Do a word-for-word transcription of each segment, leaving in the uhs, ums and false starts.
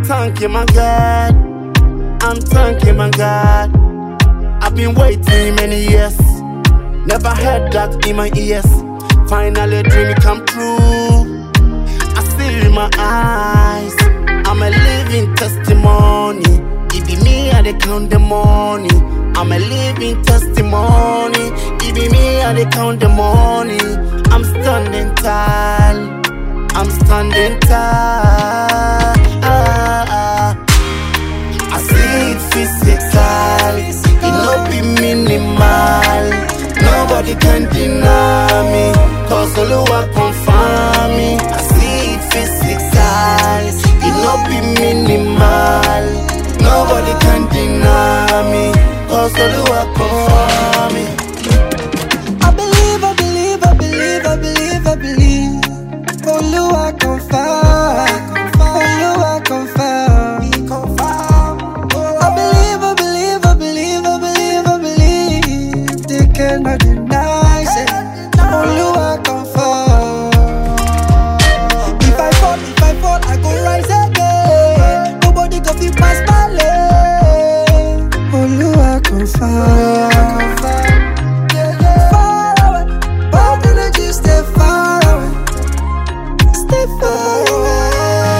thanking my God. I'm thanking my God. I've been waiting many years. Never heard that in my ears. Finally a dream come true. I see in my eyes. I'm a living testimony. It be me I dey count the money. I'm a living testimony. It be me I dey count the money. I'm standing tall. I'm standing tall. I see it physical. It no be minimal. Nobody can deny me, cause Oluwa confirm me. I see it physical. It no be minimal. Nobody can deny me, cause Oluwa confirm me. I believe, I believe, I believe, I believe, I believe. Oluwa confirm, Oluwa confirm. I believe, I believe, I believe, I believe, I believe. They cannot deny it. Oluwa confirm. If I fall, if I fall, I go rise again. Nobody go fit pass my lane. Oluwa confirm. Far away, but energy stay far away. Stay far away.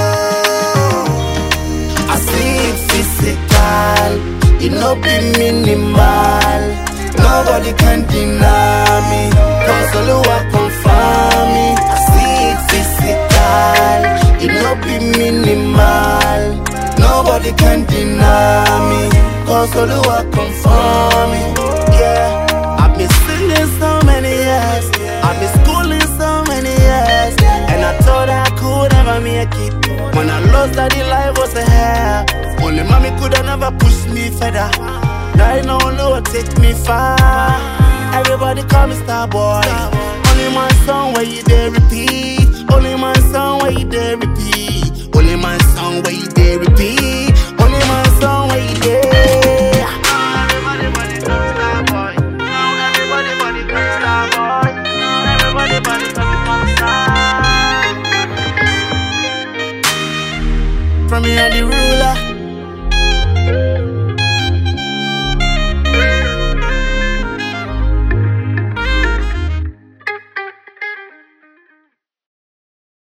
I see it physical. It no be minimal. Nobody can deny me, cause Oluwa confirm me. I see it physical. It no be minimal. Nobody can deny me, cause Oluwa confirm me. Yeah, I've been singing so many years. I've been schooling so many years. And I thought I could never make it. When I lost that the life was a hell. Only mommy could have never pushed me further. Now I know Oluwa take me far. Everybody call me star boy. Only my song where you there repeat. Only my song where you there repeat. Only my song where you there